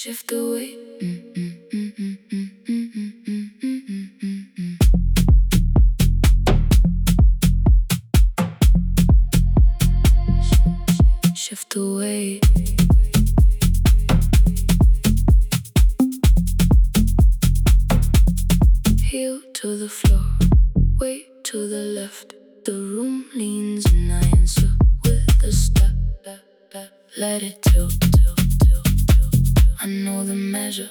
Shift away. Shift away. Heel to the floor, weight to the left. The room leans and I answer with a step. Let it tilt. I know the measure.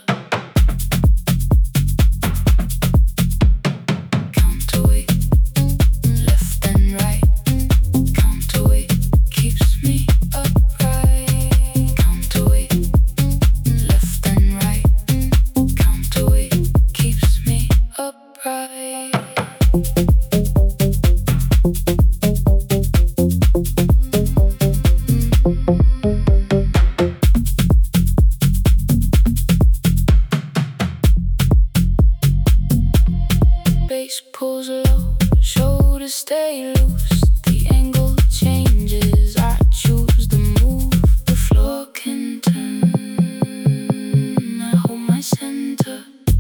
Counterweight, left and right. Counterweight keeps me upright. Counterweight, left and right. Counterweight keeps me upright. Base pulls low, shoulders stay loose. The angle changes, I choose the move. The floor can turn, I hold my center.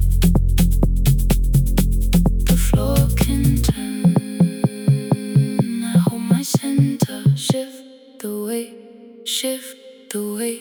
The floor can turn, I hold my center. Shift the weight, shift the weight.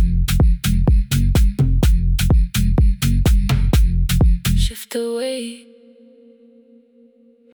Shift away.